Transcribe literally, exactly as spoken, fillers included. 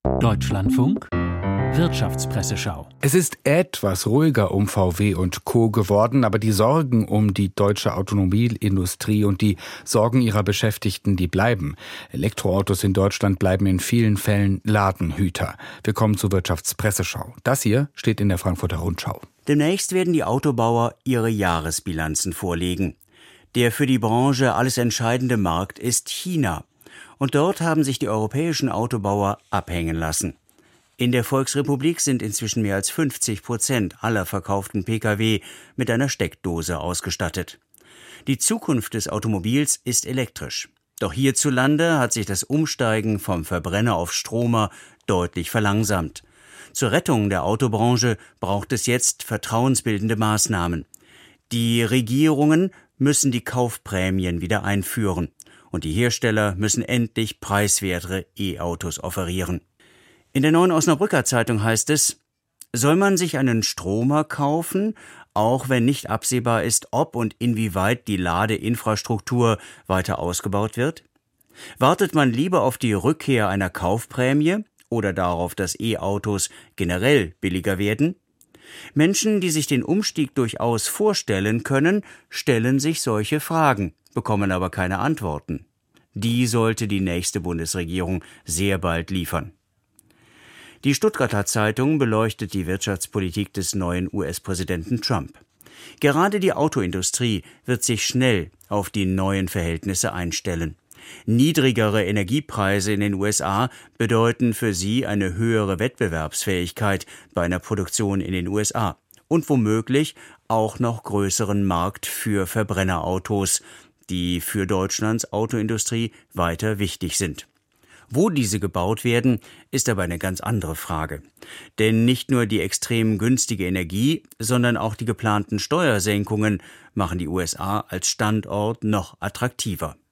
Deutschlandfunk Wirtschaftspresseschau. Es ist etwas ruhiger um V W und Co. geworden, aber die Sorgen um die deutsche Automobilindustrie und die Sorgen ihrer Beschäftigten, die bleiben. Elektroautos in Deutschland bleiben in vielen Fällen Ladenhüter. Wir kommen zur Wirtschaftspresseschau. Das hier steht in der Frankfurter Rundschau. Demnächst werden die Autobauer ihre Jahresbilanzen vorlegen. Der für die Branche alles entscheidende Markt ist China. Und dort haben sich die europäischen Autobauer abhängen lassen. In der Volksrepublik sind inzwischen mehr als fünfzig Prozent aller verkauften Pkw mit einer Steckdose ausgestattet. Die Zukunft des Automobils ist elektrisch. Doch hierzulande hat sich das Umsteigen vom Verbrenner auf Stromer deutlich verlangsamt. Zur Rettung der Autobranche braucht es jetzt vertrauensbildende Maßnahmen. Die Regierungen müssen die Kaufprämien wieder einführen. Und die Hersteller müssen endlich preiswertere E-Autos offerieren. In der Neuen Osnabrücker Zeitung heißt es, soll man sich einen Stromer kaufen, auch wenn nicht absehbar ist, ob und inwieweit die Ladeinfrastruktur weiter ausgebaut wird? Wartet man lieber auf die Rückkehr einer Kaufprämie oder darauf, dass E-Autos generell billiger werden? Menschen, die sich den Umstieg durchaus vorstellen können, stellen sich solche Fragen, bekommen aber keine Antworten. Die sollte die nächste Bundesregierung sehr bald liefern. Die Stuttgarter Zeitung beleuchtet die Wirtschaftspolitik des neuen U S-Präsidenten Trump. Gerade die Autoindustrie wird sich schnell auf die neuen Verhältnisse einstellen. Niedrigere Energiepreise in den U S A bedeuten für sie eine höhere Wettbewerbsfähigkeit bei einer Produktion in den U S A und womöglich auch noch größeren Markt für Verbrennerautos, die für Deutschlands Autoindustrie weiter wichtig sind. Wo diese gebaut werden, ist aber eine ganz andere Frage. Denn nicht nur die extrem günstige Energie, sondern auch die geplanten Steuersenkungen machen die U S A als Standort noch attraktiver.